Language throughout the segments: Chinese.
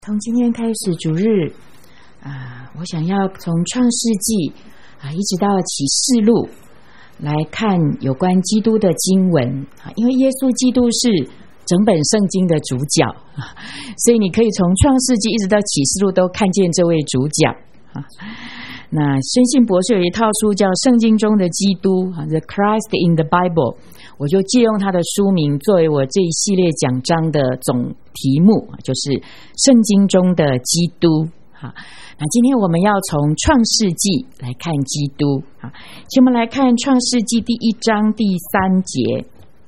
从今天开始主日我想要从创世纪一直到启示录来看有关基督的经文因为耶稣基督是整本圣经的主角所以你可以从创世纪一直到启示录都看见这位主角那宣信博士有一套书叫圣经中的基督 The Christ in the Bible， 我就借用他的书名作为我这一系列讲章的总题目，就是圣经中的基督。那今天我们要从创世纪来看基督，请我们来看创世纪第1章第3节。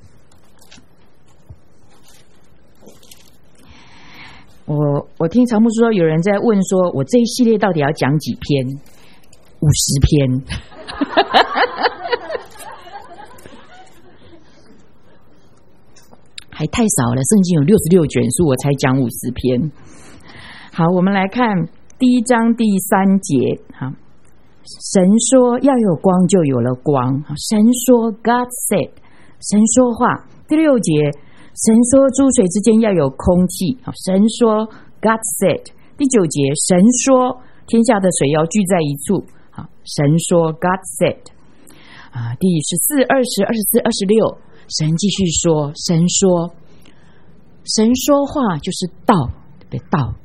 我听常牧说有人在问说，我这一系列到底要讲几篇？50篇。还太少了，圣经有66卷书，我才讲50篇。好，我们来看第1章第3节。神说要有光，就有了光。神说 God said， 神说话。第6节，神说诸水之间要有空气。神说 God said。第9节，神说天下的水要聚在一处。神说 God said。第14、20、24、26，神继续说，神说话就是道，对不对？道。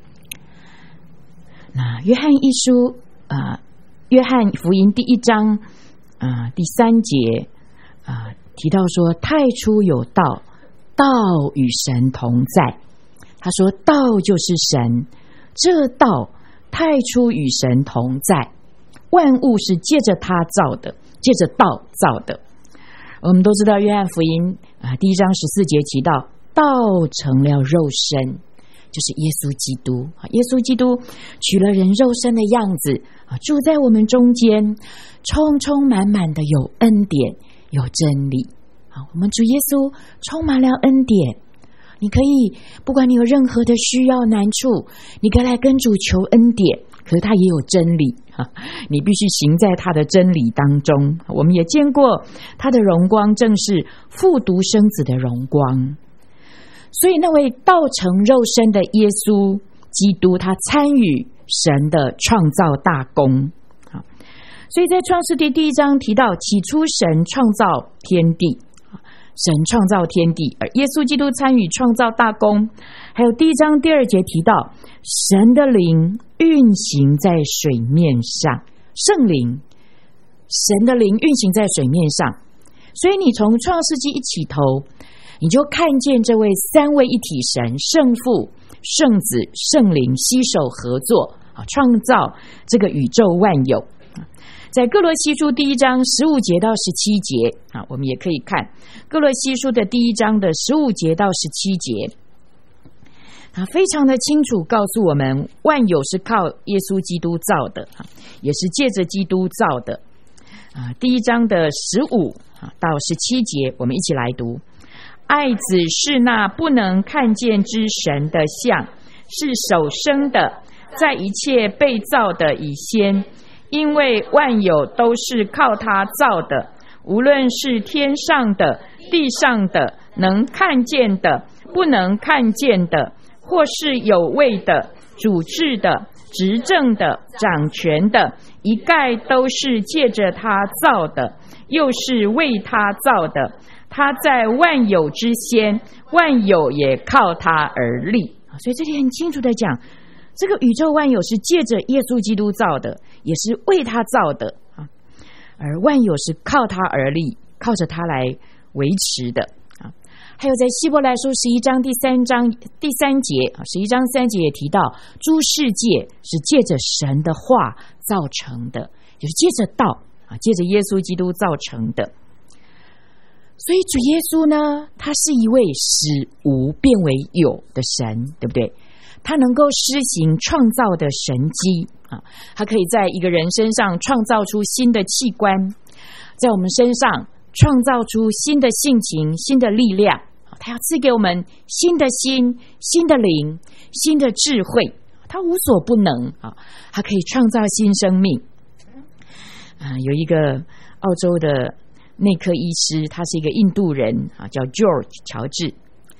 那约翰一书约翰福音第1章第3节提到说，太初有道，道与神同在。他说道就是神，这道太初与神同在，万物是借着他造的，借着道造的。我们都知道约翰福音第1章14节提到，道成了肉身，就是耶稣基督。耶稣基督取了人肉身的样子住在我们中间，充充满满的有恩典有真理。我们主耶稣充满了恩典，你可以不管你有任何的需要难处，你可以来跟主求恩典，可是他也有真理，你必须行在他的真理当中。我们也见过他的荣光，正是父独生子的荣光。所以那位道成肉身的耶稣基督，他参与神的创造大功。所以在创世纪第1章提到，起初神创造天地，神创造天地，而耶稣基督参与创造大功。还有第1章第2节提到，神的灵运行在水面上，圣灵，神的灵运行在水面上。所以你从创世纪一起头，你就看见这位三位一体神，圣父、圣子、圣灵携手合作创造这个宇宙万有。在哥罗西书第1章15节到17节我们也可以看哥罗西书的第1章的15节到17节非常的清楚告诉我们，万有是靠耶稣基督造的也是借着基督造的第1章的15到17节，我们一起来读。爱子是那不能看见之神的像，是首生的，在一切被造的以先，因为万有都是靠他造的，无论是天上的、地上的，能看见的、不能看见的，或是有位的、主治的、执政的、掌权的，一概都是借着他造的，又是为他造的。他在万有之先，万有也靠他而立。所以这里很清楚的讲，这个宇宙万有是借着耶稣基督造的，也是为他造的而万有是靠他而立，靠着他来维持的还有在希伯来书11章第3节11章3节也提到，诸世界是借着神的话造成的，就是借着道借着耶稣基督造成的。所以主耶稣呢，他是一位使无变为有的神，对不对？他能够施行创造的神迹他可以在一个人身上创造出新的器官，在我们身上创造出新的性情、新的力量。他要赐给我们新的心、新的灵、新的智慧，他无所不能他可以创造新生命有一个澳洲的内科医师，他是一个印度人叫 George 乔治。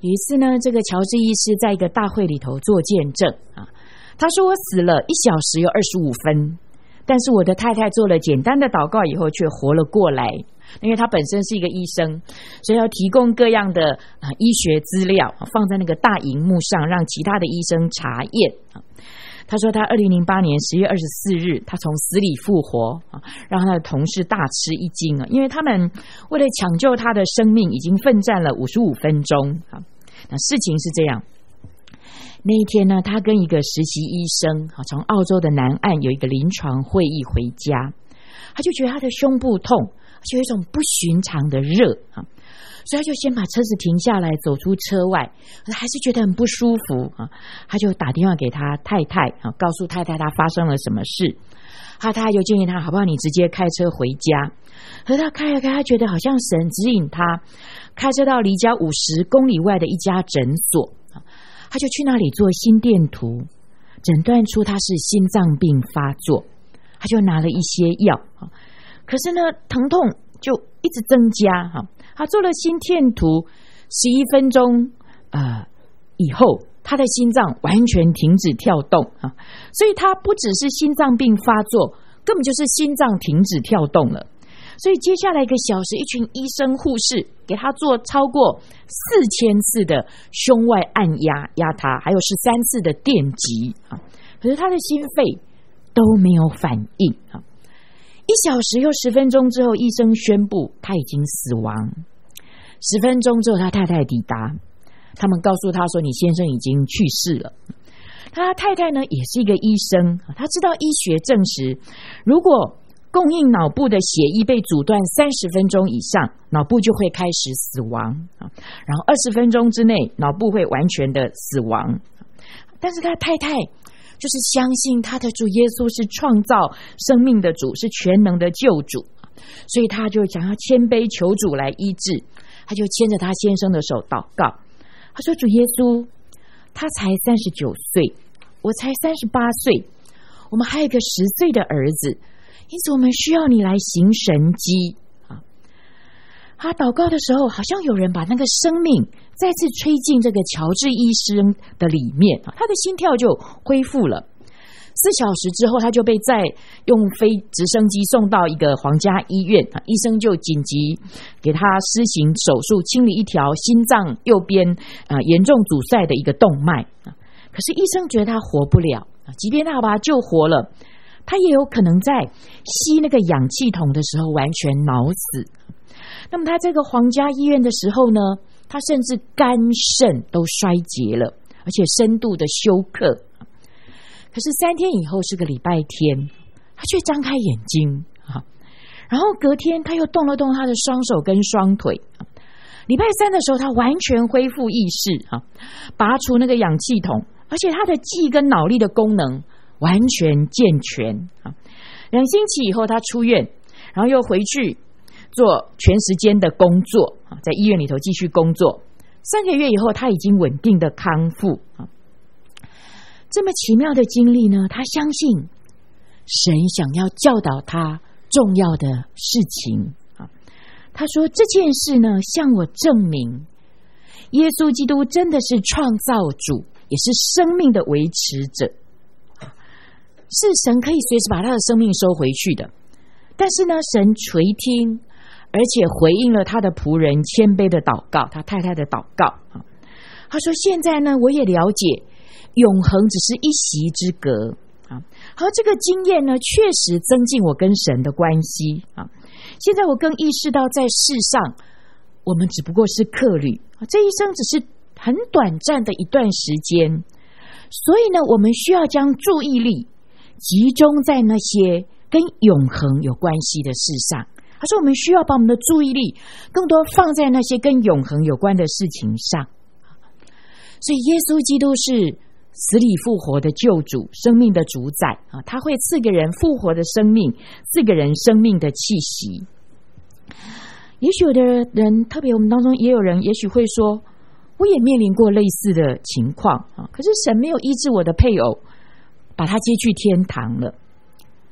有一次呢，这个乔治医师在一个大会里头做见证啊，他说我死了1小时又25分，但是我的太太做了简单的祷告以后却活了过来。因为他本身是一个医生，所以要提供各样的医学资料放在那个大荧幕上，让其他的医生查验。他说他2008年10月24日他从死里复活，让他的同事大吃一惊，因为他们为了抢救他的生命已经奋战了55分钟。那事情是这样，那一天呢，他跟一个实习医生从澳洲的南岸有一个临床会议回家，他就觉得他的胸部痛，就有一种不寻常的热，所以他就先把车子停下来，走出车外，还是觉得很不舒服，他就打电话给他太太，告诉太太他发生了什么事。他太太就建议他，好不好，你直接开车回家。可是他开了开，他觉得好像神指引他开车到离家50公里外的一家诊所，他就去那里做心电图，诊断出他是心脏病发作。他就拿了一些药，可是呢疼痛就一直增加。他做了心电图11分钟以后，他的心脏完全停止跳动，所以他不只是心脏病发作，根本就是心脏停止跳动了。所以接下来1个小时，一群医生护士给他做超过4000次的胸外按压他，还有13次的电击，可是他的心肺都没有反应。1小时又10分钟之后，医生宣布他已经死亡。10分钟之后，他太太抵达，他们告诉他说，你先生已经去世了。他太太呢也是一个医生，他知道医学证实，如果供应脑部的血液被阻断30分钟以上，脑部就会开始死亡，然后20分钟之内脑部会完全的死亡。但是他太太就是相信他的主耶稣是创造生命的主，是全能的救主，所以他就想要谦卑求主来医治。他就牵着他先生的手祷告，他说，主耶稣，他才39岁，我才38岁，我们还有一个10岁的儿子，因此我们需要你来行神迹。他祷告的时候，好像有人把那个生命再次吹进这个乔治医生的里面，他的心跳就恢复了。4小时之后，他就被再用飞直升机送到一个皇家医院，医生就紧急给他施行手术，清理一条心脏右边严重阻塞的一个动脉。可是医生觉得他活不了，即便他把他救活了，他也有可能在吸那个氧气筒的时候完全脑死。那么他这个皇家医院的时候呢，他甚至肝肾都衰竭了，而且深度的休克。可是3天以后是个礼拜天，他却张开眼睛，然后隔天他又动了动他的双手跟双腿。礼拜3的时候，他完全恢复意识，拔除那个氧气筒，而且他的记忆跟脑力的功能完全健全。2星期以后他出院，然后又回去做全时间的工作，在医院里头继续工作。3个月以后，他已经稳定的康复。这么奇妙的经历呢，他相信神想要教导他重要的事情。他说，这件事呢，向我证明耶稣基督真的是创造主，也是生命的维持者，是神可以随时把他的生命收回去的。但是呢，神垂听，而且回应了他的仆人谦卑的祷告，他太太的祷告。他说，现在呢，我也了解永恒只是一席之隔。好，这个经验呢，确实增进我跟神的关系。现在我更意识到，在世上我们只不过是客旅，这一生只是很短暂的一段时间，所以呢，我们需要将注意力集中在那些跟永恒有关系的事上。他说，我们需要把我们的注意力更多放在那些跟永恒有关的事情上。所以耶稣基督是死里复活的救主，生命的主宰，他会赐给人复活的生命，赐给人生命的气息。也许有的人，特别我们当中也有人也许会说，我也面临过类似的情况，可是神没有医治我的配偶，把他接去天堂了。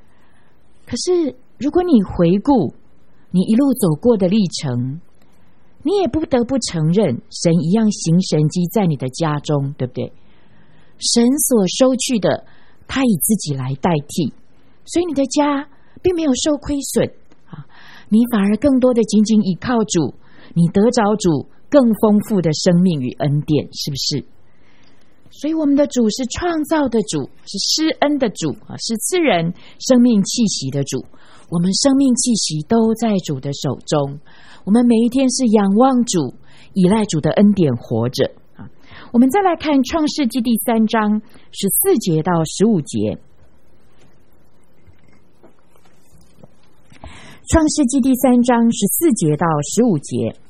可是如果你回顾你一路走过的历程， 你也不得不承认神一样行神迹在你的家中，对不对？神所收去的他以自己来代替，所以你的家并没有受亏损啊，你反而更多的紧紧依靠主，你得着主更丰富的生命与恩典，是不是？所以我们的主是创造的主，是施恩的主啊，是赐人生命气息的主。我们生命气息都在主的手中，我们每一天是仰望主，依赖主的恩典活着啊。我们再来看创世纪第3章14节到15节。创世纪第3章14节到15节。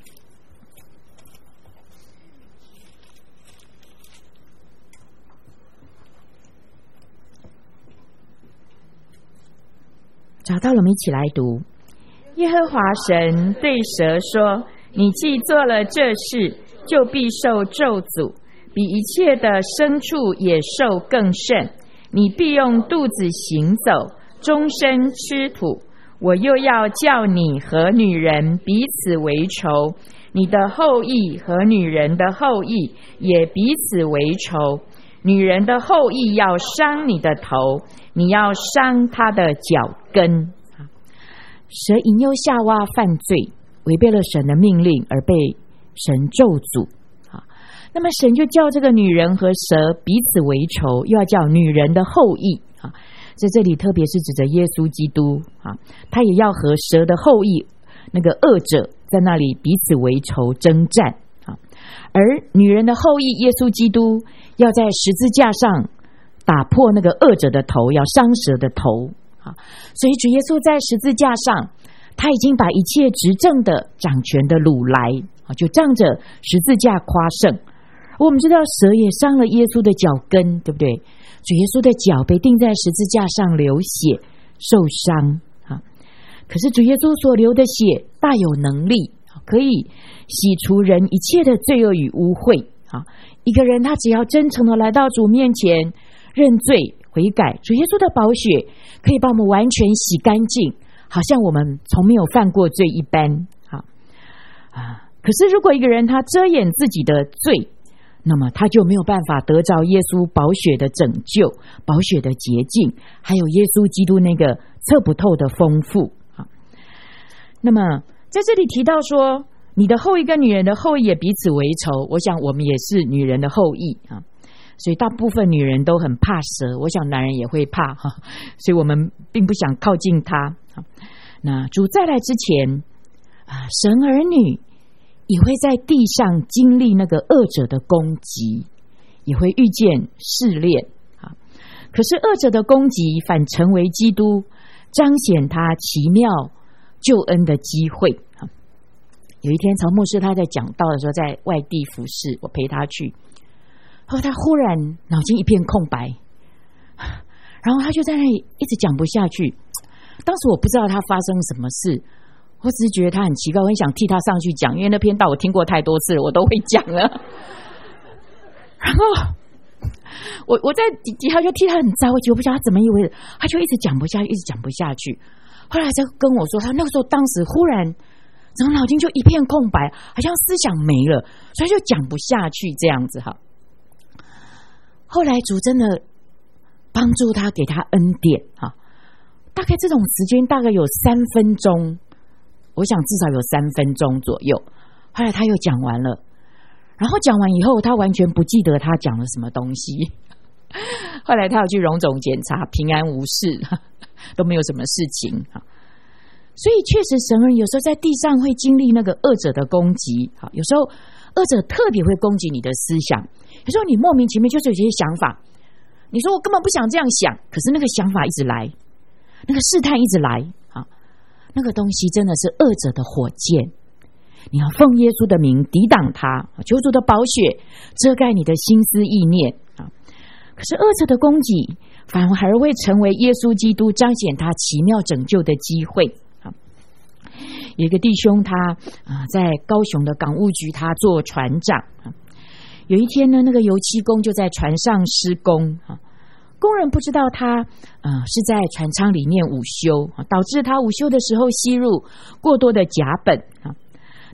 找到了，我们一起来读。耶和华神对蛇说：你既做了这事，就必受咒诅，比一切的牲畜野兽更甚。你必用肚子行走，终身吃土。我又要叫你和女人彼此为仇，你的后裔和女人的后裔也彼此为仇。女人的后裔要伤你的头，你要伤她的脚跟。蛇引诱夏娃犯罪，违背了神的命令而被神咒诅。那么神就叫这个女人和蛇彼此为仇，又要叫女人的后裔在这里特别是指着耶稣基督他也要和蛇的后裔那个恶者在那里彼此为仇征战而女人的后裔耶稣基督要在十字架上打破那个恶者的头，要伤蛇的头所以主耶稣在十字架上，他已经把一切执政的掌权的掳来就仗着十字架夸胜。我们知道蛇也伤了耶稣的脚跟，对不对？主耶稣的脚被钉在十字架上流血受伤可是主耶稣所流的血大有能力，可以洗除人一切的罪恶与污秽一个人他只要真诚的来到主面前认罪悔改，主耶稣的宝血可以把我们完全洗干净，好像我们从没有犯过罪一般可是如果一个人他遮掩自己的罪，那么他就没有办法得着耶稣宝血的拯救，宝血的洁净，还有耶稣基督那个测不透的丰富那么在这里提到说你的后裔跟女人的后裔也彼此为仇，我想我们也是女人的后裔所以大部分女人都很怕蛇，我想男人也会怕所以我们并不想靠近他那主再来之前神儿女也会在地上经历那个恶者的攻击，也会遇见试炼可是恶者的攻击反成为基督彰显他奇妙救恩的机会有一天曹牧师他在讲道的时候在外地服侍，我陪他去，后他忽然脑筋一片空白，然后他就在那里一直讲不下去。当时我不知道他发生什么事，我只是觉得他很奇怪，我很想替他上去讲，因为那篇道我听过太多次了，我都会讲了。然后我在底下就替他很着急，我不知道他怎么一回事，他就一直讲不下去，一直讲不下去。后来就跟我说，他那个时候当时忽然整个脑筋就一片空白，好像思想没了，所以就讲不下去这样子后来主真的帮助他，给他恩典大概这种时间大概有3分钟，我想至少有3分钟左右。后来他又讲完了，然后讲完以后他完全不记得他讲了什么东西。后来他要去荣总检查，平安无事，都没有什么事情所以确实神人有时候在地上会经历那个恶者的攻击有时候恶者特别会攻击你的思想，有时候你莫名其妙就是有些想法，你说我根本不想这样想，可是那个想法一直来，那个试探一直来那个东西真的是恶者的火箭，你要奉耶稣的名抵挡他，求主的宝血遮盖你的心思意念可是恶者的攻击反而会成为耶稣基督彰显他奇妙拯救的机会有一个弟兄他在高雄的港务局他做船长有一天呢，那个油漆工就在船上施工工人不知道他是在船舱里面午休导致他午休的时候吸入过多的甲苯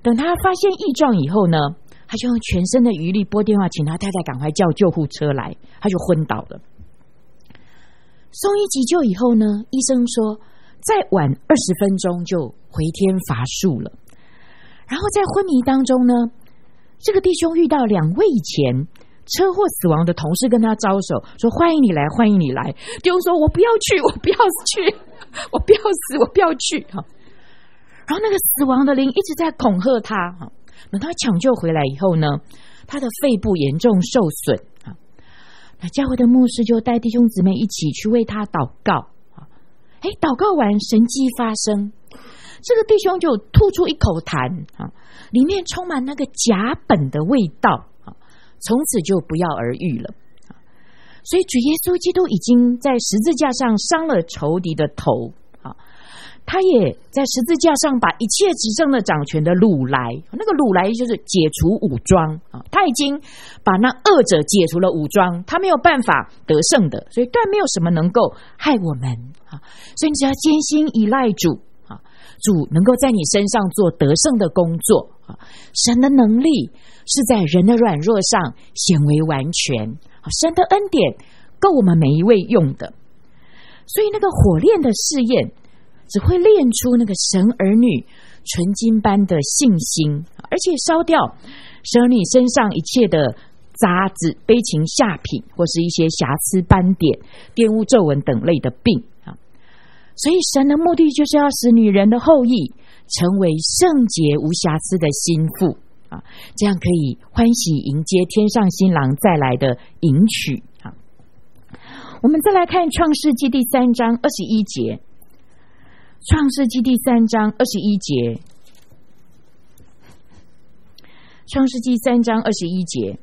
等他发现异状以后呢，他就用全身的余力拨电话请他太太赶快叫救护车来，他就昏倒了。送医急救以后呢，医生说再晚20分钟就回天乏术了。然后在昏迷当中呢，这个弟兄遇到2位以前车祸死亡的同事跟他招手说欢迎你来，欢迎你来。弟兄说我不要去，我不要去，我不要死，我不要去。然后那个死亡的灵一直在恐吓他。等他抢救回来以后呢，他的肺部严重受损。那教会的牧师就带弟兄姊妹一起去为他祷告。祷告完神迹发生，这个弟兄就吐出一口痰，里面充满那个甲苯的味道，从此就不药而愈了。所以主耶稣基督已经在十字架上伤了仇敌的头，他也在十字架上把一切执政的掌权的掳来，那个掳来就是解除武装，他已经把那恶者解除了武装，他没有办法得胜的，所以断没有什么能够害我们。所以你只要坚心依赖主，主能够在你身上做得胜的工作。神的能力是在人的软弱上显为完全，神的恩典够我们每一位用的。所以那个火炼的试验只会炼出那个神儿女纯金般的信心，而且烧掉神儿女身上一切的渣子、悲情下品或是一些瑕疵斑点、玷污皱纹等类的病。所以神的目的就是要使女人的后裔成为圣洁无瑕疵的新妇，这样可以欢喜迎接天上新郎再来的迎娶。我们再来看创世纪第3章21节，创世纪第3章21节，创世纪3章21节，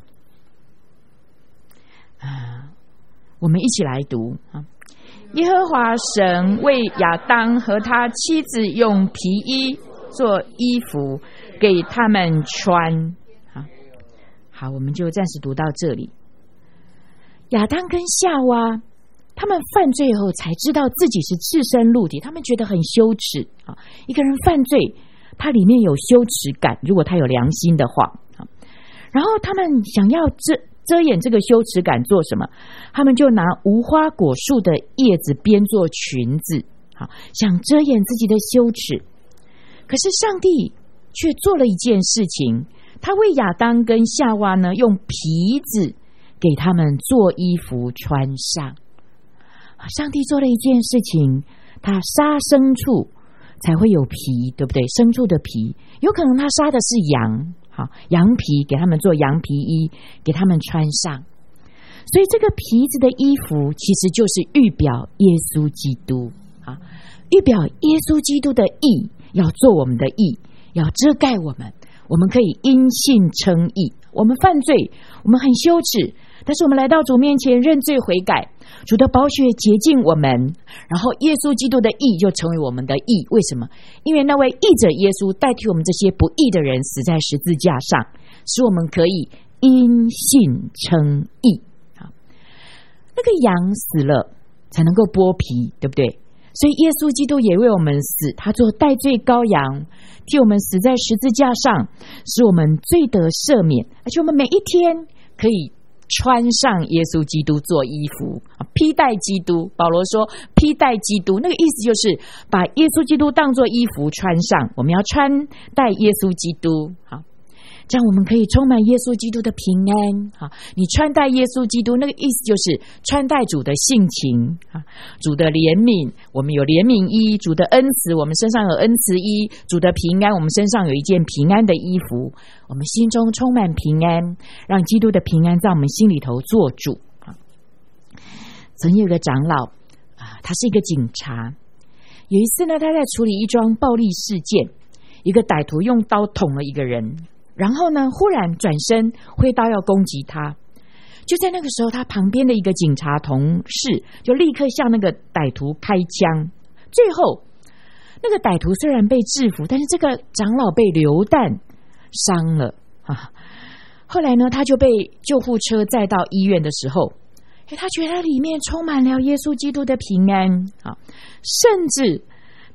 我们一起来读。耶和华神为亚当和他妻子用皮衣做衣服给他们穿。好，我们就暂时读到这里。亚当跟夏娃他们犯罪后才知道自己是赤身露体，他们觉得很羞耻。一个人犯罪他里面有羞耻感，如果他有良心的话，然后他们想要遮掩这个羞耻感做什么？他们就拿无花果树的叶子编做裙子，想遮掩自己的羞耻。可是上帝却做了一件事情，他为亚当跟夏娃呢用皮子给他们做衣服穿上。上帝做了一件事情，他杀牲畜才会有皮，对不对？牲畜的皮，有可能他杀的是羊，羊皮给他们做羊皮衣，给他们穿上。所以这个皮子的衣服其实就是预表耶稣基督，预表耶稣基督的义要做我们的义，要遮盖我们，我们可以因信称义。我们犯罪，我们很羞耻，但是我们来到主面前认罪悔改，主的宝血洁净我们，然后耶稣基督的义就成为我们的义。为什么？因为那位义者耶稣代替我们这些不义的人死在十字架上，使我们可以因信称义。那个羊死了才能够剥皮，对不对？所以耶稣基督也为我们死，他做代罪羔羊，替我们死在十字架上，使我们罪得赦免，而且我们每一天可以穿上耶稣基督做衣服，披戴基督。保罗说披戴基督，那个意思就是把耶稣基督当作衣服穿上，我们要穿戴耶稣基督。这样我们可以充满耶稣基督的平安。你穿戴耶稣基督，那个意思就是穿戴主的性情，主的怜悯，我们有怜悯衣；主的恩慈，我们身上有恩慈衣；主的平安，我们身上有一件平安的衣服。我们心中充满平安，让基督的平安在我们心里头做主。曾有个长老，他是一个警察。有一次呢，他在处理一桩暴力事件，一个歹徒用刀捅了一个人，然后呢，忽然转身挥刀要攻击他。就在那个时候，他旁边的一个警察同事就立刻向那个歹徒开枪。最后那个歹徒虽然被制服，但是这个长老被流弹伤了。后来呢，他就被救护车载到医院的时候，他觉得里面充满了耶稣基督的平安，甚至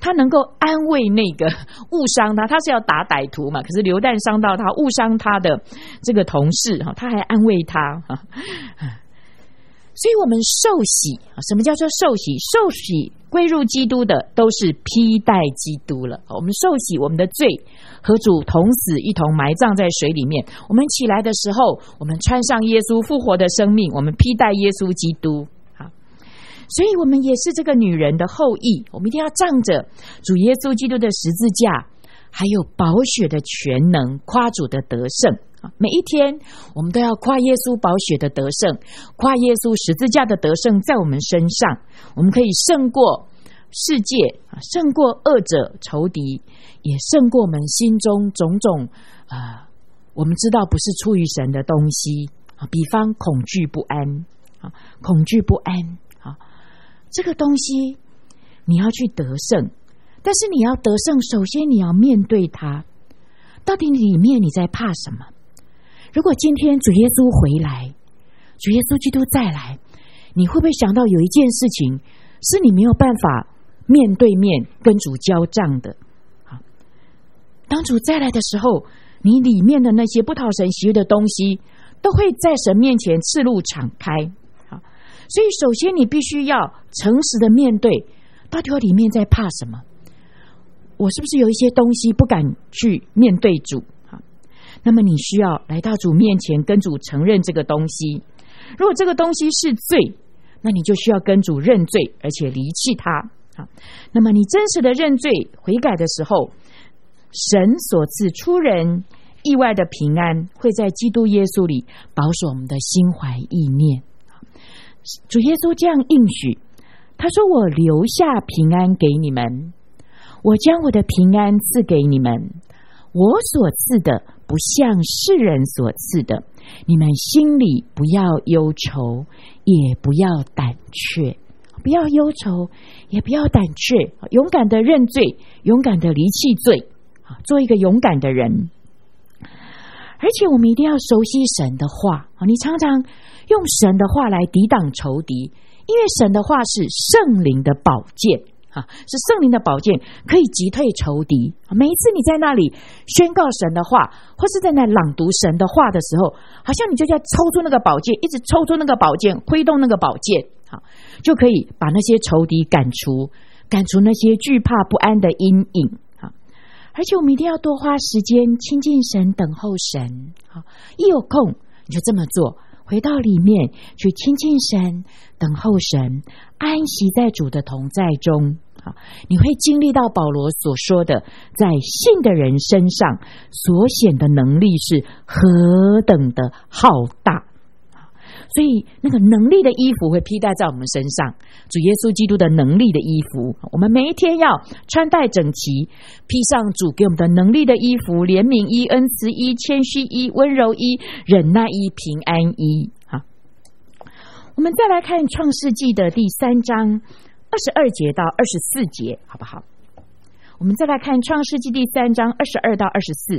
他能够安慰那个误伤他是要打歹徒嘛，可是流弹伤到他，误伤他的这个同事，他还安慰他。所以我们受洗，什么叫做受洗？受洗归入基督的都是披戴基督了。我们受洗，我们的罪和主同死，一同埋葬在水里面。我们起来的时候，我们穿上耶稣复活的生命，我们披戴耶稣基督。所以我们也是这个女人的后裔，我们一定要仗着主耶稣基督的十字架还有宝血的全能，夸主的得胜。每一天我们都要夸耶稣宝血的得胜，夸耶稣十字架的得胜在我们身上，我们可以胜过世界，胜过恶者仇敌，也胜过我们心中种种我们知道不是出于神的东西，比方恐惧不安，恐惧不安，这个东西你要去得胜，但是你要得胜，首先你要面对它，到底里面你在怕什么？如果今天主耶稣回来，主耶稣基督再来，你会不会想到有一件事情是你没有办法面对面跟主交账的？当主再来的时候，你里面的那些不讨神喜悦的东西都会在神面前赤露敞开。所以首先你必须要诚实的面对，到底我里面在怕什么？我是不是有一些东西不敢去面对主？那么你需要来到主面前，跟主承认这个东西。如果这个东西是罪，那你就需要跟主认罪，而且离弃它。那么你真实的认罪悔改的时候，神所赐出人意外的平安会在基督耶稣里保守我们的心怀意念。主耶稣这样应许，他说，我留下平安给你们，我将我的平安赐给你们，我所赐的不像世人所赐的，你们心里不要忧愁，也不要胆怯。不要忧愁，也不要胆怯，勇敢的认罪，勇敢的离弃罪，做一个勇敢的人。而且我们一定要熟悉神的话，你常常用神的话来抵挡仇敌，因为神的话是圣灵的宝剑，是圣灵的宝剑，可以击退仇敌。每一次你在那里宣告神的话，或是在那朗读神的话的时候，好像你就在抽出那个宝剑，一直抽出那个宝剑，挥动那个宝剑，就可以把那些仇敌赶除那些惧怕不安的阴影。而且我们一定要多花时间亲近神，等候神。一有空你就这么做，回到里面去亲近神，等候神，安息在主的同在中。你会经历到保罗所说的，在信的人身上所显的能力是何等的浩大。所以那个能力的衣服会披戴在我们身上，主耶稣基督的能力的衣服，我们每一天要穿戴整齐，披上主给我们的能力的衣服，怜悯衣、恩慈衣、谦虚衣、温柔衣、忍耐衣、平安衣。我们再来看创世纪的第3章22节到24节，好不好？我们再来看创世纪第3章22到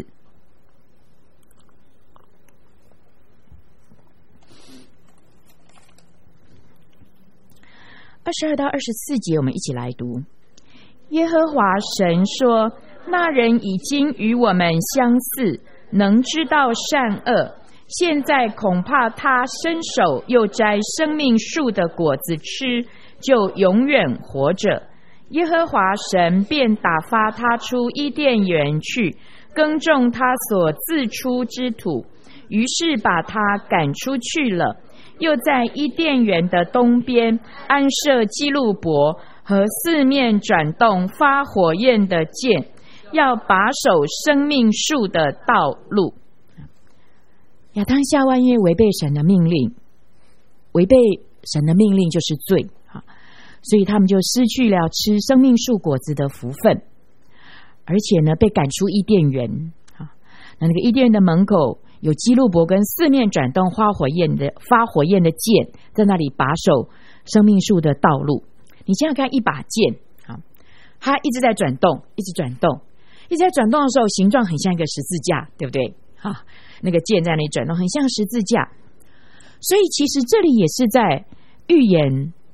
24。22到24节，我们一起来读。耶和华神说，那人已经与我们相似，能知道善恶，现在恐怕他伸手又摘生命树的果子吃，就永远活着。耶和华神便打发他出伊甸园去，耕种他所自出之土，于是把他赶出去了。又在伊甸园的东边安设基路伯和四面转动发火焰的剑，要把守生命树的道路。亚当夏娃因为违背神的命令，违背神的命令就是罪，所以他们就失去了吃生命树果子的福分，而且呢被赶出伊甸园。那个伊甸园的门口有基路伯跟四面转动发火焰的剑，在那里把守生命树的道路。你想想看，一把剑，它一直在转动，一直转动，一直在转动的时候，形状很像一个十字架，对不对？那个剑在那里转动，很像十字架。所以其实这里也是在预言，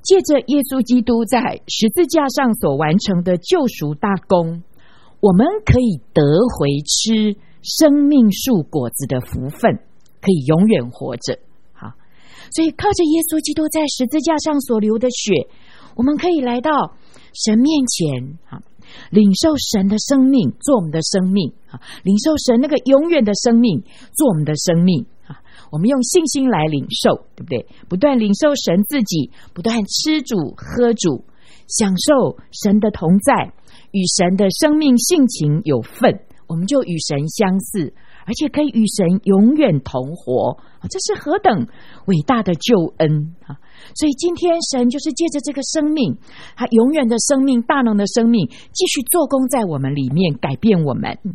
借着耶稣基督在十字架上所完成的救赎大功，我们可以得回吃生命树果子的福分，可以永远活着。好，所以靠着耶稣基督在十字架上所流的血，我们可以来到神面前，领受神的生命做我们的生命，领受神那个永远的生命做我们的生命。我们用信心来领受，对不对？不断领受神自己，不断吃主喝主，享受神的同在，与神的生命性情有份，我们就与神相似，而且可以与神永远同活。这是何等伟大的救恩啊！所以今天神就是借着这个生命，他永远的生命、大能的生命，继续做工在我们里面，改变我们。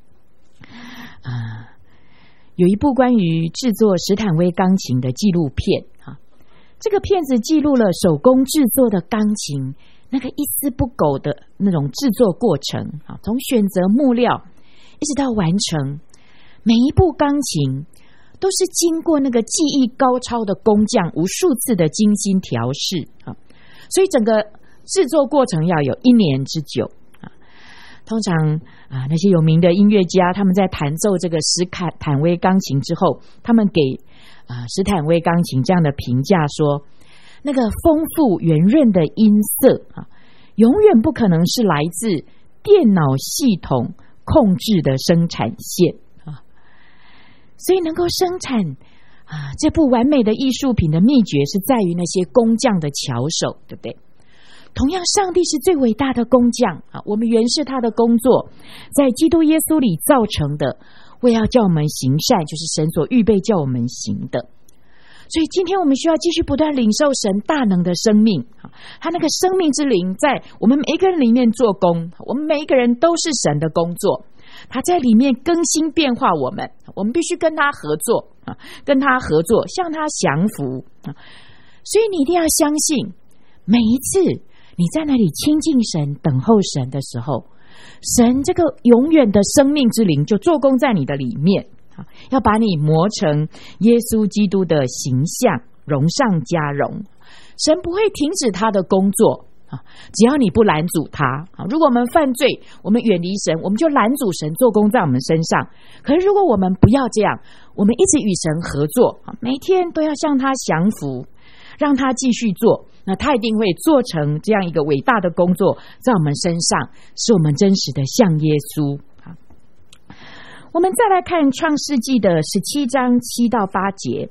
有一部关于制作史坦威钢琴的纪录片，这个片子记录了手工制作的钢琴那个一丝不苟的那种制作过程，从选择木料一直到完成，每一部钢琴都是经过那个技艺高超的工匠无数次的精心调试，所以整个制作过程要有1年之久。通常那些有名的音乐家，他们在弹奏这个史坦威钢琴之后，他们给史坦威钢琴这样的评价说，那个丰富圆润的音色永远不可能是来自电脑系统控制的生产线所以能够生产这部完美的艺术品的秘诀是在于那些工匠的巧手，对不对？同样，上帝是最伟大的工匠我们原是他的工作，在基督耶稣里造成的，为要叫我们行善，就是神所预备叫我们行的。所以今天我们需要继续不断领受神大能的生命，他那个生命之灵在我们每一个人里面做工，我们每一个人都是神的工作，他在里面更新变化我们，我们必须跟他合作，跟他合作，向他降服。所以你一定要相信，每一次你在那里亲近神、等候神的时候，神这个永远的生命之灵就做工在你的里面，要把你磨成耶稣基督的形象，荣上加荣。神不会停止他的工作，只要你不拦阻他。如果我们犯罪，我们远离神，我们就拦阻神做工在我们身上。可是如果我们不要这样，我们一直与神合作，每天都要向他降服，让他继续做，那他一定会做成这样一个伟大的工作在我们身上，使我们真实的像耶稣。我们再来看创世纪的17章7到8节。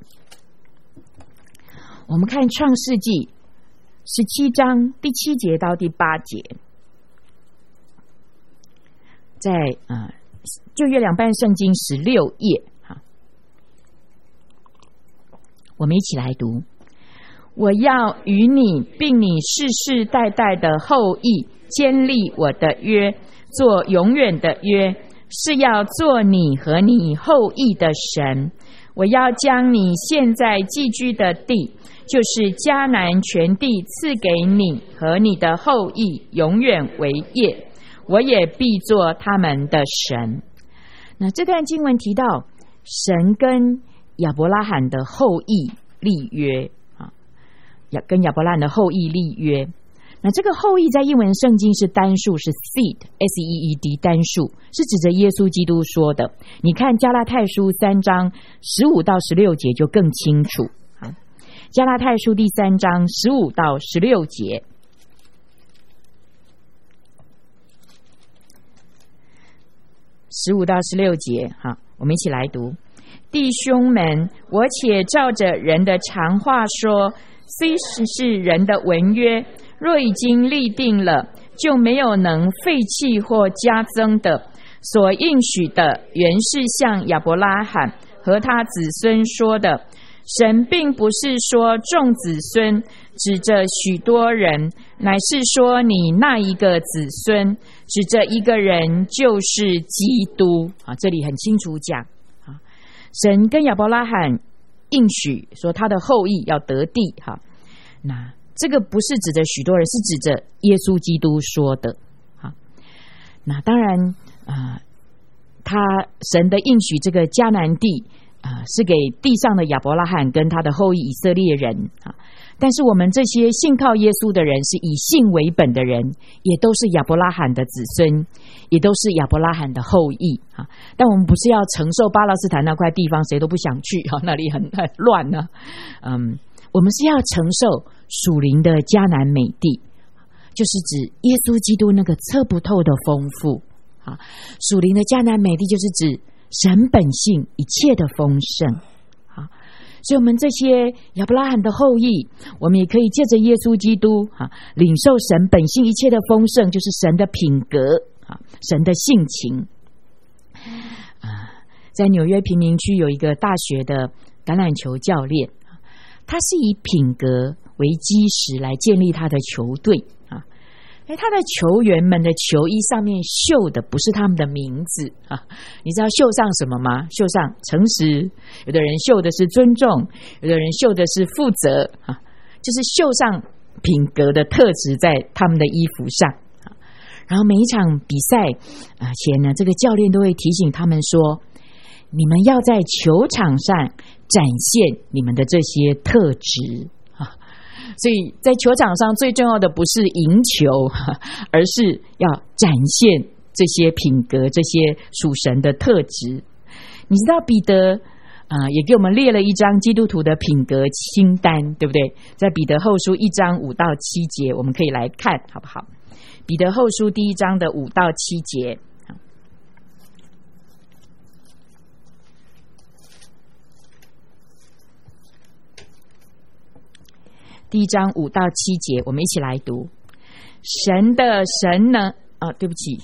我们看创世纪17章第7节到第8节，在旧约两半圣经16页，我们一起来读。我要与你并你世世代代的后裔坚立我的约，做永远的约，是要做你和你后裔的神。我要将你现在寄居的地，就是迦南全地，赐给你和你的后裔，永远为业。我也必做他们的神。那这段经文提到神跟亚伯拉罕的后裔立约，跟亚伯拉罕的后裔立约。那这个后裔在英文圣经是单数，是 seed S-E-E-D 单数，是指着耶稣基督说的。你看加拉太书3章15到16节就更清楚。加拉太书第3章15到16节，我们一起来读。弟兄们，我且照着人的常话说，虽是人的文约，若已经立定了，就没有能废弃或加增的。所应许的原是向亚伯拉罕和他子孙说的。神并不是说众子孙，指着许多人，乃是说你那一个子孙，指着一个人，就是基督。这里很清楚讲，神跟亚伯拉罕应许说他的后裔要得地。那这个不是指着许多人，是指着耶稣基督说的。那当然他神的应许这个迦南地是给地上的亚伯拉罕跟他的后裔以色列人。 但是我们这些信靠耶稣的人，是以信为本的人，也都是亚伯拉罕的子孙，也都是亚伯拉罕的后裔啊。但我们不是要承受巴勒斯坦那块地方，谁都不想去啊，那里很乱呢。我们是要承受属灵的迦南美地，就是指耶稣基督那个测不透的丰富啊。属灵的迦南美地就是指神本性一切的丰盛。所以我们这些亚伯拉罕的后裔，我们也可以借着耶稣基督领受神本性一切的丰盛，就是神的品格神的性情。在纽约贫民区有一个大学的橄榄球教练，他是以品格为基石来建立他的球队他的球员们的球衣上面绣的不是他们的名字你知道绣上什么吗？绣上诚实，有的人绣的是尊重，有的人绣的是负责就是绣上品格的特质在他们的衣服上然后每一场比赛前呢，这个教练都会提醒他们说，你们要在球场上展现你们的这些特质所以在球场上最重要的不是赢球，而是要展现这些品格，这些属神的特质。你知道彼得也给我们列了一张基督徒的品格清单，对不对？在彼得后书1章5到7节，我们可以来看好不好？彼得后书第1章的5到7节。第1章5到7节，我们一起来读。神的神呢？对不起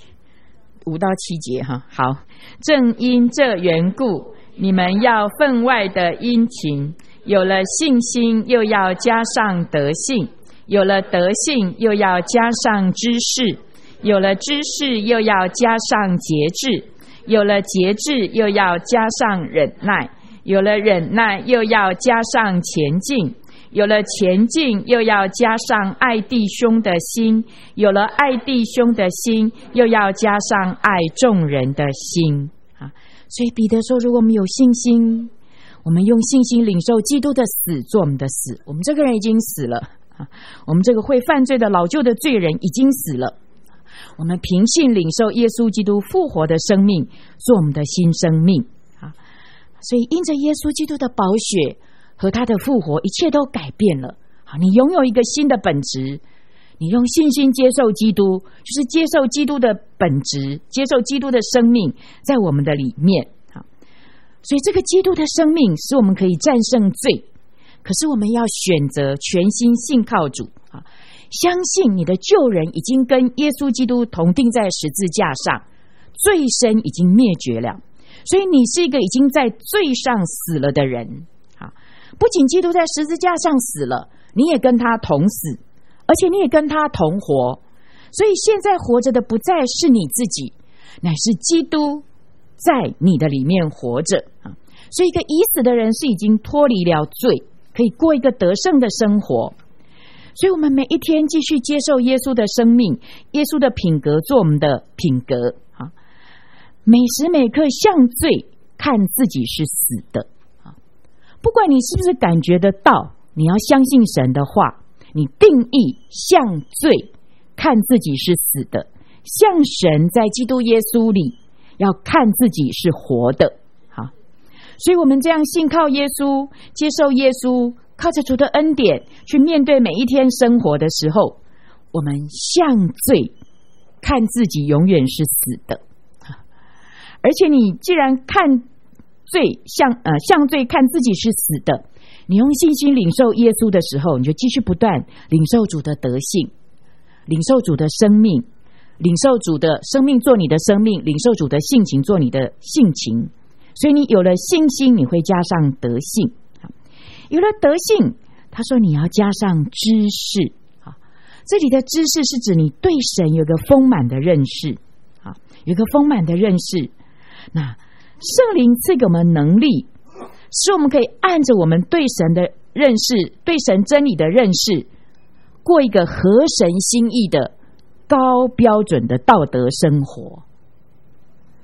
，5到7节哈。好，正因这缘故，你们要分外的殷勤，有了信心，又要加上德性；有了德性，又要加上知识；有了知识，又要加上节制；有了节制，又要加上忍耐；有了忍耐，又要加上前进。有了前进，又要加上爱弟兄的心；有了爱弟兄的心，又要加上爱众人的心所以彼得说，如果我们有信心，我们用信心领受基督的死做我们的死，我们这个人已经死了我们这个会犯罪的老旧的罪人已经死了，我们凭信领受耶稣基督复活的生命做我们的新生命所以因着耶稣基督的宝血和他的复活，一切都改变了你拥有一个新的本质，你用信心接受基督，就是接受基督的本质，接受基督的生命在我们的里面所以这个基督的生命使我们可以战胜罪，可是我们要选择全心信靠主相信你的救人已经跟耶稣基督同钉在十字架上，罪身已经灭绝了，所以你是一个已经在罪上死了的人不仅基督在十字架上死了，你也跟他同死，而且你也跟他同活，所以现在活着的不再是你自己，乃是基督在你的里面活着所以一个已死的人是已经脱离了罪，可以过一个得胜的生活。所以我们每一天继续接受耶稣的生命，耶稣的品格做我们的品格每时每刻向罪看自己是死的不管你是不是感觉得到，你要相信神的话，你定义向罪看自己是死的，向神在基督耶稣里要看自己是活的所以我们这样信靠耶稣，接受耶稣，靠着主的恩典去面对每一天生活的时候，我们向罪看自己永远是死的而且你既然看罪向罪看自己是死的，你用信心领受耶稣的时候，你就继续不断领受主的德性，领受主的生命，领受主的生命做你的生命，领受主的性情做你的性情。所以你有了信心，你会加上德性，有了德性，他说你要加上知识这里的知识是指你对神有个丰满的认识有个丰满的认识。那圣灵赐给我们能力，使我们可以按着我们对神的认识，对神真理的认识，过一个合神心意的高标准的道德生活。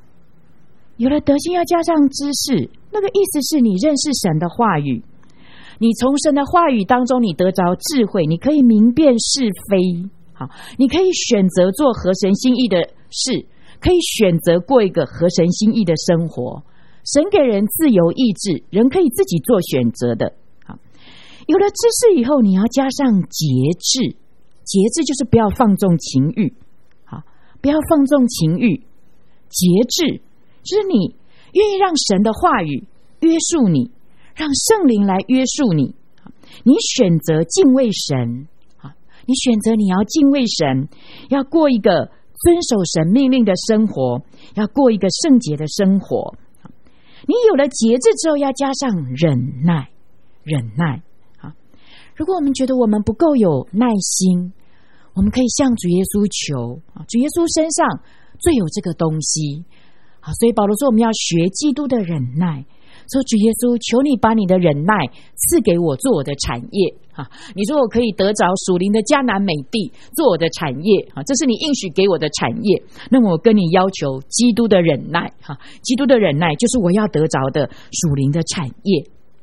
有了德性要加上知识，那个意思是你认识神的话语， 你从神的话语当中，你得着智慧，你可以明辨是非。好，你可以选择做合神心意的事，可以选择过一个合神心意的生活。神给人自由意志，人可以自己做选择的。好，有了知识以后，你要加上节制。节制就是不要放纵情欲。好，不要放纵情欲。节制就是你愿意让神的话语约束你，让圣灵来约束你。你选择敬畏神，你选择你要敬畏神，要过一个遵守神命令的生活，要过一个圣洁的生活。你有了节制之后，要加上忍耐。忍耐。如果我们觉得我们不够有耐心，我们可以向主耶稣求，主耶稣身上最有这个东西。所以保罗说我们要学基督的忍耐，说主耶稣，求你把你的忍耐赐给我，做我的产业。你说我可以得着属灵的迦南美地做我的产业，这是你应许给我的产业。那么我跟你要求基督的忍耐，基督的忍耐就是我要得着的属灵的产业。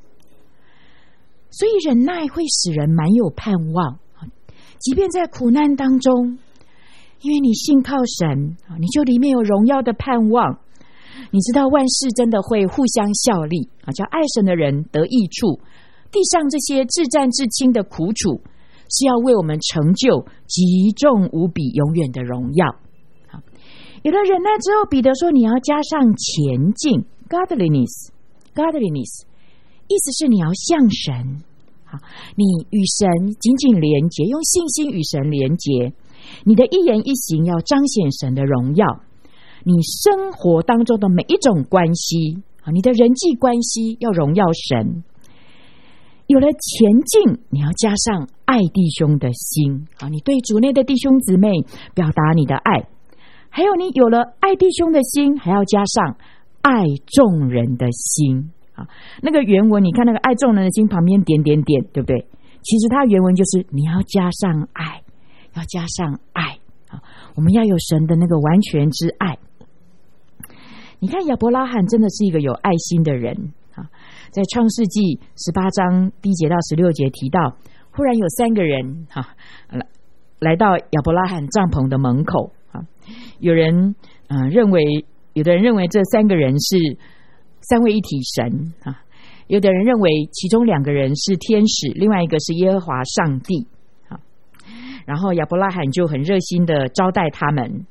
所以忍耐会使人满有盼望，即便在苦难当中，因为你信靠神，你就里面有荣耀的盼望。你知道万事真的会互相效力，叫爱神的人得益处。地上这些至战至轻的苦楚，是要为我们成就极重无比永远的荣耀。有了忍耐之后，彼得说你要加上前进 godliness， 意思是你要向神，你与神紧紧连结，用信心与神连结，你的一言一行要彰显神的荣耀。你生活当中的每一种关系，你的人际关系要荣耀神。有了前进，你要加上爱弟兄的心，你对主内的弟兄姊妹表达你的爱。还有你有了爱弟兄的心，还要加上爱众人的心。那个原文你看那个爱众人的心旁边点点点，对不对？其实它原文就是你要加上爱，要加上爱。我们要有神的那个完全之爱。你看亚伯拉罕真的是一个有爱心的人。在创世纪18章1节到16节提到，忽然有3个人来到亚伯拉罕帐篷的门口。有的人认为这3个人是三位一体神，有的人认为其中2个人是天使，另外一个是耶和华上帝。然后亚伯拉罕就很热心的招待他们。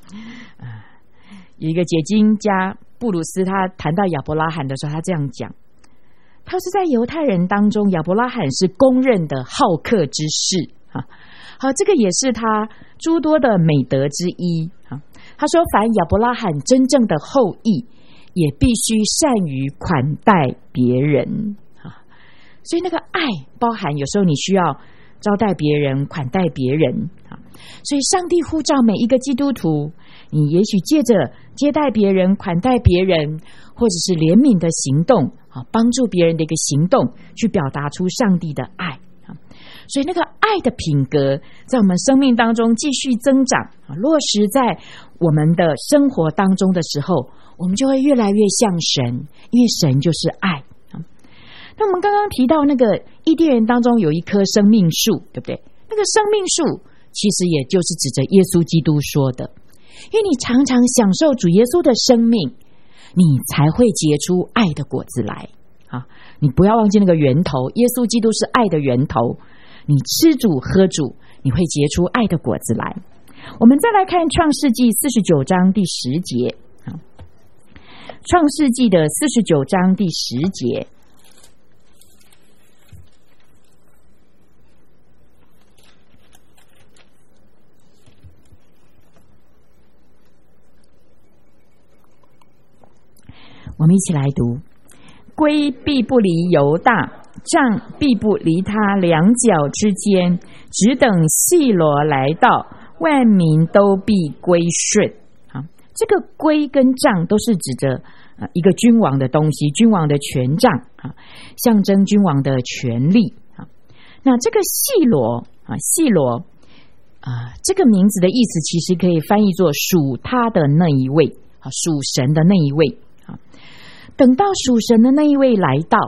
有一个解经家布鲁斯，他谈到亚伯拉罕的时候，他这样讲，他是在犹太人当中，亚伯拉罕是公认的好客之士。好，这个也是他诸多的美德之一。他说凡亚伯拉罕真正的后裔，也必须善于款待别人。所以那个爱包含有时候你需要招待别人，款待别人。所以上帝呼召每一个基督徒，你也许借着接待别人，款待别人，或者是怜悯的行动，帮助别人的一个行动，去表达出上帝的爱。所以那个爱的品格在我们生命当中继续增长，落实在我们的生活当中的时候，我们就会越来越像神，因为神就是爱。那我们刚刚提到那个伊甸园当中有一棵生命树，对不对？那个生命树其实也就是指着耶稣基督说的，因为你常常享受主耶稣的生命，你才会结出爱的果子来。你不要忘记那个源头，耶稣基督是爱的源头，你吃主喝主，你会结出爱的果子来。我们再来看创世纪49章第10节。创世纪的49章第10节，我们一起来读：龟必不离犹大，杖必不离他两脚之间，只等细罗来到，万民都必归顺。这个龟跟杖都是指着一个君王的东西，君王的权杖，象征君王的权力。那这个细罗这个名字的意思其实可以翻译作属他的那一位，属神的那一位。等到属神的那一位来到，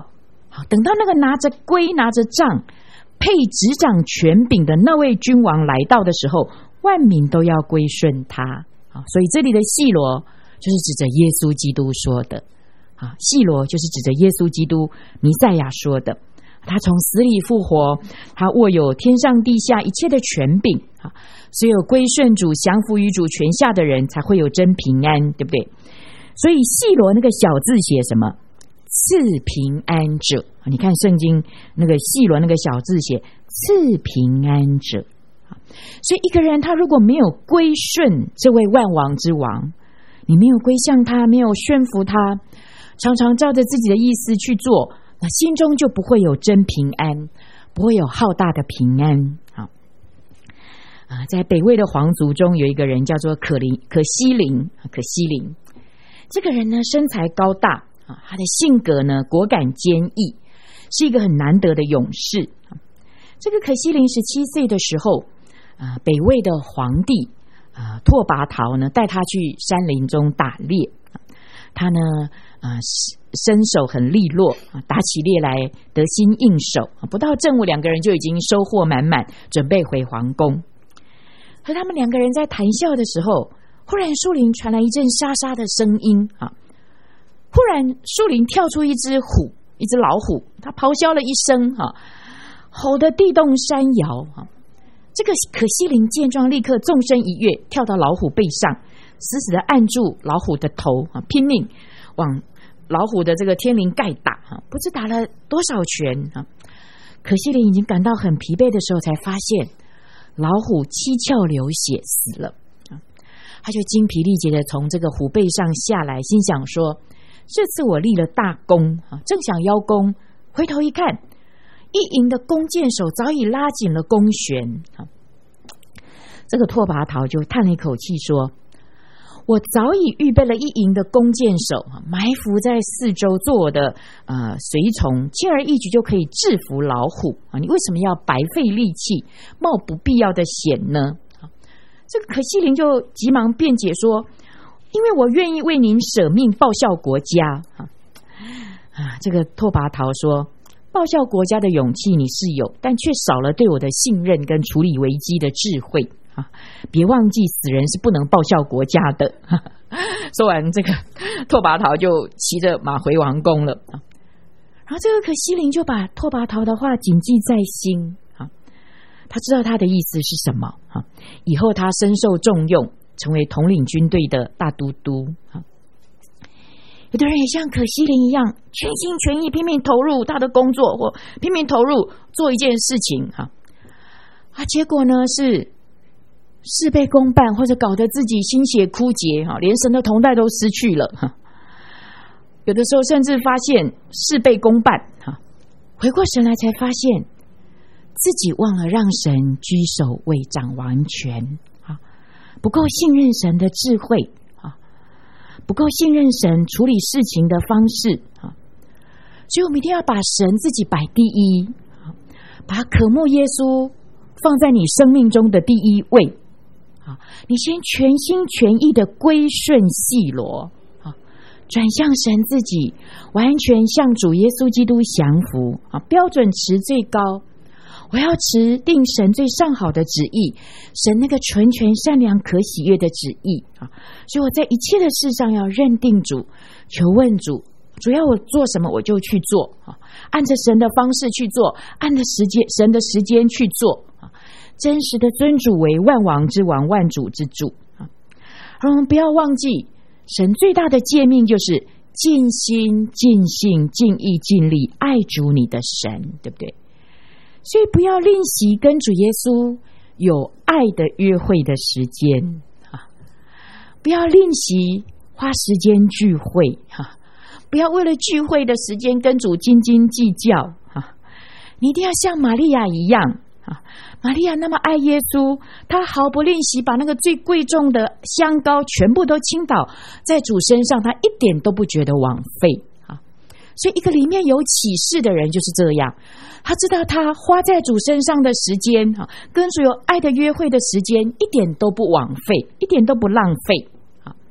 好，等到那个拿着圭拿着杖配执掌权柄的那位君王来到的时候，万民都要归顺他。好，所以这里的细罗就是指着耶稣基督说的。啊，细罗就是指着耶稣基督弥赛亚说的，他从死里复活，他握有天上地下一切的权柄啊，所有归顺主降服于主权下的人才会有真平安，对不对？所以细罗那个小字写什么？赐平安者。你看圣经那个细罗那个小字写赐平安者。所以一个人他如果没有归顺这位万王之王，你没有归向他，没有顺服他，常常照着自己的意思去做，那心中就不会有真平安，不会有浩大的平安。好，在北魏的皇族中有一个人叫做可西林，这个人呢身材高大，他的性格呢果敢坚毅，是一个很难得的勇士。这个可西林17岁的时候，北魏的皇帝拓跋焘呢带他去山林中打猎，他呢身手很利落，打起猎来得心应手，不到正午2个人就已经收获满满，准备回皇宫。和他们2个人在谈笑的时候，忽然树林传来一阵沙沙的声音，忽然树林跳出一只老虎，它咆哮了一声，吼得地动山摇。这个可西林见状，立刻纵身一跃，跳到老虎背上，死死的按住老虎的头，拼命往老虎的这个天灵盖打，不知打了多少拳。可西林已经感到很疲惫的时候，才发现老虎七窍流血死了。他就精疲力竭的从这个虎背上下来，心想说，这次我立了大功，正想邀功，回头一看，一营的弓箭手早已拉紧了弓弦。这个拓跋焘就叹了一口气说，我早已预备了一营的弓箭手，埋伏在四周做我的随从，轻而易举就可以制服老虎。你为什么要白费力气，冒不必要的险呢？这个可西林就急忙辩解说，因为我愿意为您舍命报效国家。这个拓跋焘说，报效国家的勇气你是有，但却少了对我的信任跟处理危机的智慧。别忘记死人是不能报效国家的。说完这个，拓跋焘就骑着马回王宫了。然后这个可西林就把拓跋焘的话谨记在心，他知道他的意思是什么。以后他深受重用，成为统领军队的大都督。有的人也像可西林一样，全心全意拼命投入他的工作，或拼命投入做一件事情，结果呢是事倍功半，或者搞得自己心血枯竭，连神的同在都失去了。有的时候甚至发现事倍功半，回过神来才发现自己忘了让神居首位掌完全，不够信任神的智慧，不够信任神处理事情的方式。所以我们一定要把神自己摆第一，把渴慕耶稣放在你生命中的第一位。你先全心全意的归顺细罗，转向神自己，完全向主耶稣基督降服，标准持最高。我要持定神最上好的旨意，神那个纯全善良可喜悦的旨意。所以我在一切的事上要认定主，求问主，主要我做什么我就去做，按着神的方式去做，按着神的时间去做，真实的尊主为万王之王，万主之主。而我们不要忘记，神最大的诫命就是尽心尽性尽意尽力爱主你的神，对不对？所以不要吝惜跟主耶稣有爱的约会的时间，不要吝惜花时间聚会，不要为了聚会的时间跟主斤斤计较。你一定要像玛利亚一样，玛利亚那么爱耶稣，她毫不吝惜把那个最贵重的香膏全部都倾倒在主身上，她一点都不觉得枉费。所以一个里面有启示的人就是这样，他知道他花在主身上的时间，跟主有爱的约会的时间一点都不枉费，一点都不浪费。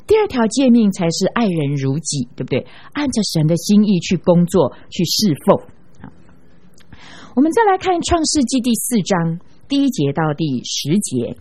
第二条诫命才是爱人如己，对不对？按着神的心意去工作，去侍奉。我们再来看创世纪第4章第1节到第10节。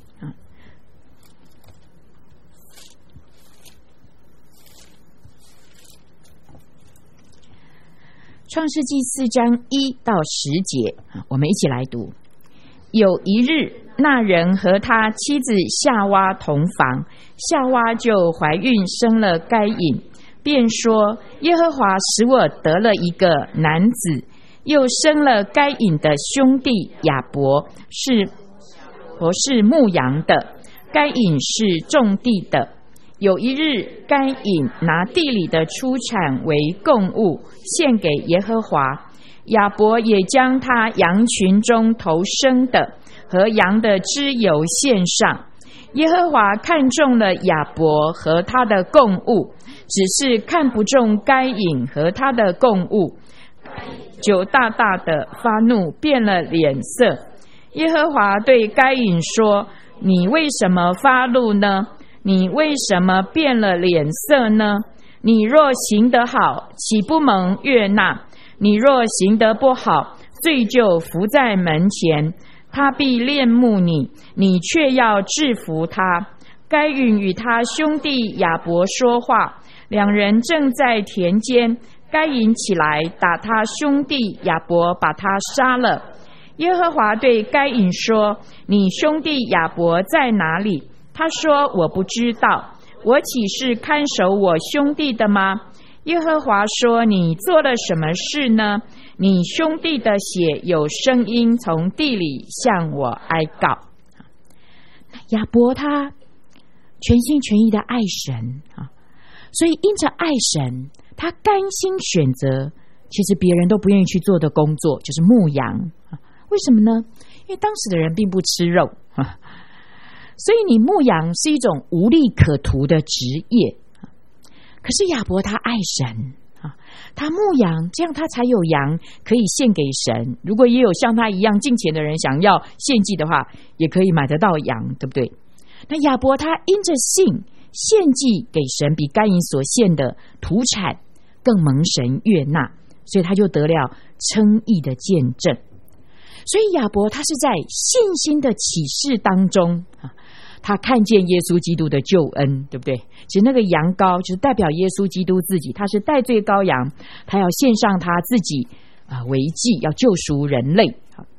创世纪4章1到10节，我们一起来读。有一日，那人和他妻子夏娃同房，夏娃就怀孕生了该隐，便说：耶和华使我得了一个男子。又生了该隐的兄弟亚伯，是牧羊的，该隐是种地的。有一日，该隐拿地里的出产为供物，献给耶和华。亚伯也将他羊群中头生的和羊的脂油献上。耶和华看中了亚伯和他的供物，只是看不中该隐和他的供物，就大大的发怒，变了脸色。耶和华对该隐说：你为什么发怒呢？你为什么变了脸色呢？你若行得好，岂不蒙悦纳？你若行得不好，罪就伏在门前，他必恋慕你，你却要制服他。该隐与他兄弟亚伯说话，两人正在田间。该隐起来打他兄弟亚伯，把他杀了。耶和华对该隐说：你兄弟亚伯在哪里？他说：我不知道，我岂是看守我兄弟的吗？耶和华说：你做了什么事呢？你兄弟的血有声音从地里向我哀告。亚伯他全心全意的爱神啊，所以因着爱神，他甘心选择其实别人都不愿意去做的工作，就是牧羊。为什么呢？因为当时的人并不吃肉，所以你牧羊是一种无利可图的职业。可是亚伯他爱神，他牧羊，这样他才有羊可以献给神。如果也有像他一样敬虔的人想要献祭的话，也可以买得到羊，对不对？那亚伯他因着信献祭给神，比该隐所献的土产更蒙神悦纳，所以他就得了称义的见证。所以亚伯他是在信心的启示当中，他看见耶稣基督的救恩，对不对？其实那个羊羔就是代表耶稣基督自己，他是代罪羔羊，他要献上他自己为祭，要救赎人类。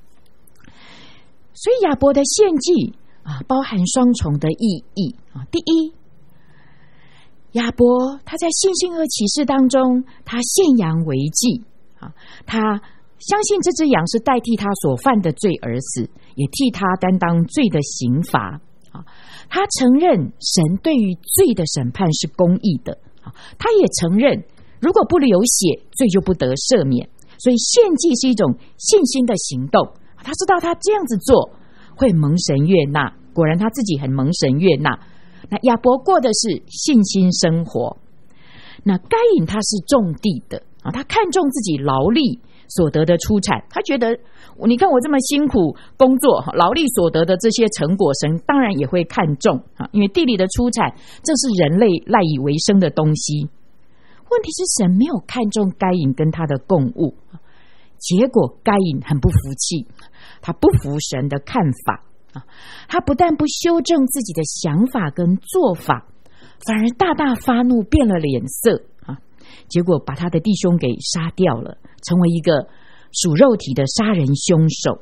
所以亚伯的献祭包含双重的意义。第一，亚伯他在信心和启示当中，他献羊为祭，他相信这只羊是代替他所犯的罪而死，也替他担当罪的刑罚。他承认神对于罪的审判是公义的，他也承认如果不流血，罪就不得赦免。所以献祭是一种信心的行动，他知道他这样子做会蒙神悦纳，果然他自己很蒙神悦纳。那亚伯过的是信心生活。那该隐他是种地的，他看重自己劳力所得的出产，他觉得你看我这么辛苦工作，劳力所得的这些成果，神当然也会看重，因为地里的出产正是人类赖以为生的东西。问题是神没有看重该隐跟他的供物，结果该隐很不服气，他不服神的看法，他不但不修正自己的想法跟做法，反而大大发怒，变了脸色，结果把他的弟兄给杀掉了，成为一个属肉体的杀人凶手。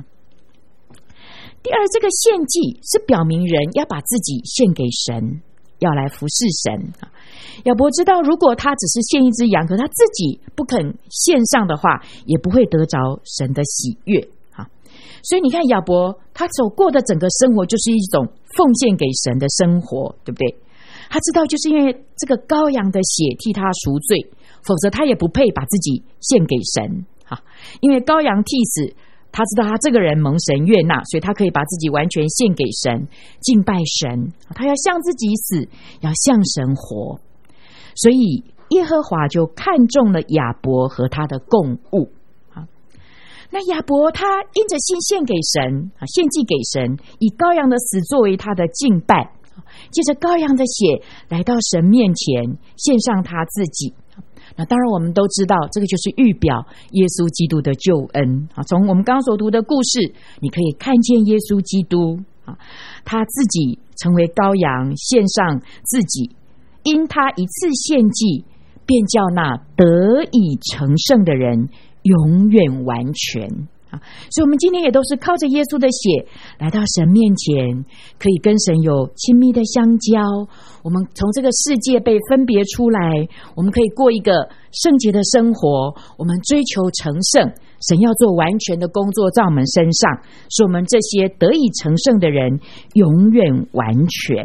第二，这个献祭是表明人要把自己献给神，要来服侍神。亚伯知道，如果他只是献一只羊，可他自己不肯献上的话，也不会得着神的喜悦。所以你看亚伯他所过的整个生活就是一种奉献给神的生活，对不对？他知道就是因为这个羔羊的血替他赎罪，否则他也不配把自己献给神。因为羔羊替死，他知道他这个人蒙神悦纳，所以他可以把自己完全献给神，敬拜神。他要向自己死，要向神活。所以耶和华就看中了亚伯和他的供物。那亚伯他因着信献给神，献祭给神，以羔羊的死作为他的敬拜， 借着羔羊的血来到神面前，献上他自己。那当然我们都知道，这个就是预表耶稣基督的救恩。从我们刚刚所读的故事，你可以看见耶稣基督他自己成为羔羊，献上自己，因他一次献祭，便叫那得以成圣的人永远完全。所以我们今天也都是靠着耶稣的血来到神面前，可以跟神有亲密的相交。我们从这个世界被分别出来，我们可以过一个圣洁的生活，我们追求成圣，神要做完全的工作在我们身上，使我们这些得以成圣的人永远完全。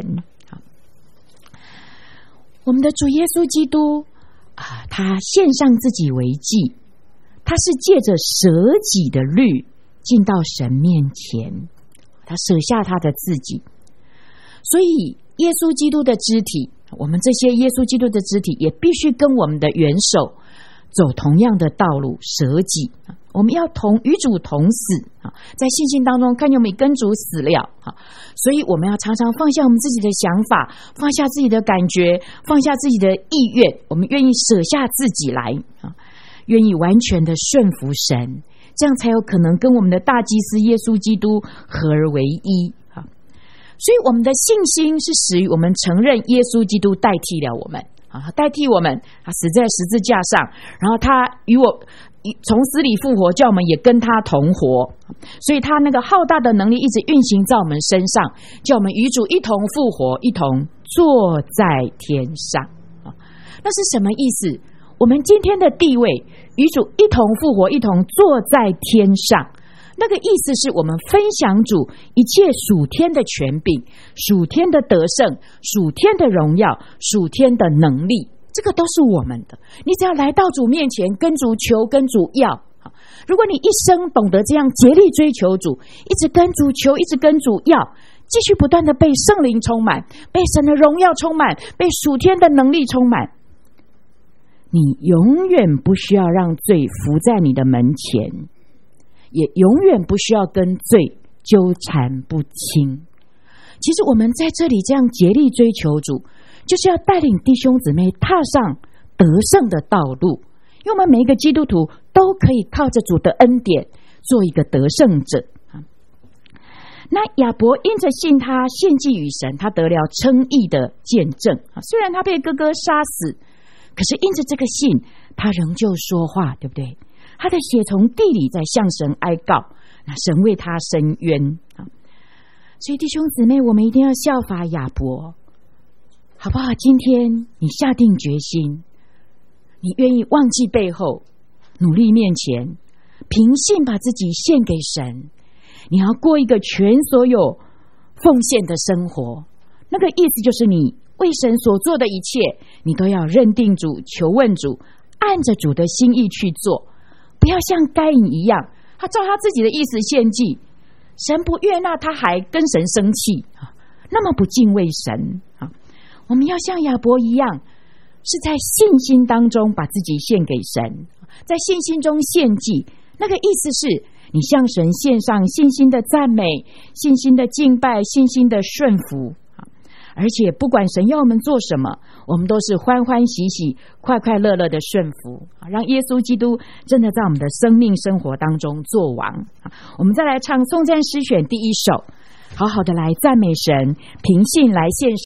我们的主耶稣基督他献上自己为祭，他是借着舍己的律进到神面前，他舍下他的自己。所以耶稣基督的肢体，我们这些耶稣基督的肢体也必须跟我们的元首走同样的道路，舍己。我们要与主同死，在信心当中看见我们跟主死了，所以我们要常常放下我们自己的想法，放下自己的感觉，放下自己的意愿，我们愿意舍下自己来，愿意完全的顺服神，这样才有可能跟我们的大祭司耶稣基督合而为一。所以我们的信心是始于我们承认耶稣基督代替了我们，代替我们，他死在十字架上，然后他与我从死里复活，叫我们也跟他同活。所以他那个浩大的能力一直运行在我们身上，叫我们与主一同复活，一同坐在天上。那是什么意思？我们今天的地位与主一同复活，一同坐在天上，那个意思是我们分享主一切属天的权柄，属天的得胜，属天的荣耀，属天的能力，这个都是我们的。你只要来到主面前，跟主求，跟主要。如果你一生懂得这样竭力追求主，一直跟主求，一直跟主要，继续不断的被圣灵充满，被神的荣耀充满，被属天的能力充满，你永远不需要让罪伏在你的门前，也永远不需要跟罪纠缠不清。其实我们在这里这样竭力追求主，就是要带领弟兄姊妹踏上得胜的道路，因为我们每一个基督徒都可以靠着主的恩典做一个得胜者。那亚伯因着信他献祭于神，他得了称义的见证，虽然他被哥哥杀死，可是因着这个信，他仍旧说话，对不对？他的血从地里在向神哀告，那神为他伸冤。所以弟兄姊妹，我们一定要效法亚伯，好不好？今天你下定决心，你愿意忘记背后，努力面前，凭信把自己献给神，你要过一个全所有奉献的生活。那个意思就是你为神所做的一切，你都要认定主，求问主，按着主的心意去做，不要像该隐一样，他照他自己的意思献祭，神不悦纳，他还跟神生气，那么不敬畏神。我们要像亚伯一样，是在信心当中把自己献给神，在信心中献祭。那个意思是你向神献上信心的赞美，信心的敬拜，信心的顺服。而且不管神要我们做什么，我们都是欢欢喜喜、快快乐乐的顺服，让耶稣基督真的在我们的生命生活当中作王。我们再来唱颂赞诗选第1首，好好的来赞美神，凭信来献